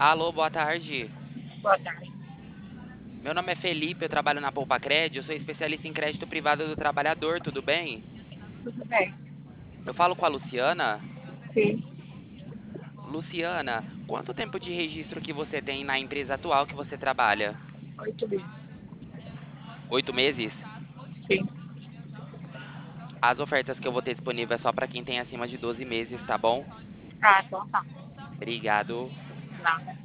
Alô, boa tarde. Boa tarde. Meu nome é Felipe, eu trabalho na Poupa Cred, eu sou especialista em crédito privado do trabalhador, tudo bem? Tudo bem? Eu falo com a Luciana. Sim, Luciana, quanto tempo de registro que você tem na empresa atual que você trabalha? 8 meses. 8 meses? Sim. As ofertas que eu vou ter disponível é só para quem tem acima de 12 meses, tá bom? Ah, então tá. Obrigado. Nada.